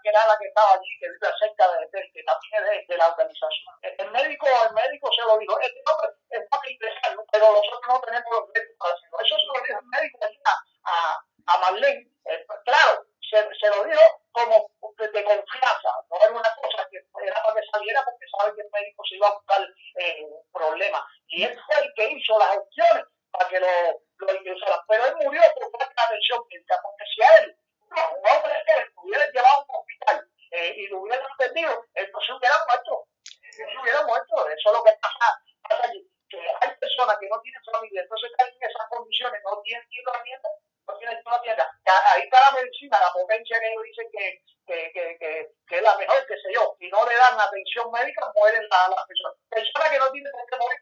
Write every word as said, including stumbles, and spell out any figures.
que era la que estaba allí, que vive cerca de, de, que también es de, de la organización. El médico, el médico se lo dijo, este hombre es fácil dejarlo, pero nosotros no tenemos los médicos para hacerlo. Eso se lo dijo el médico a, a, a Marlene. Eh, claro, se, se lo dijo como de, de confianza, no era una cosa que era para que saliera porque sabe que el médico se iba a buscar eh, problemas. Y él fue el que hizo las gestiones para que lo, lo ingresaran. Pero él murió por falta de atención médica, porque si a él, no, un hombre que él hubiera llevado a un hospital eh, y lo hubieran atendido, entonces hubiera muerto. Él hubiera muerto. Eso es lo que pasa, pasa allí. Que hay personas que no tienen familia, entonces están en esas condiciones, no tienen quien lo atienda, no tienen quien lo atienda. Ahí está la medicina, la potencia que ellos dicen que, que, que, que, que es la mejor, qué sé yo. Si no le dan atención médica, mueren las la personas. Personas que no tienen por qué morir.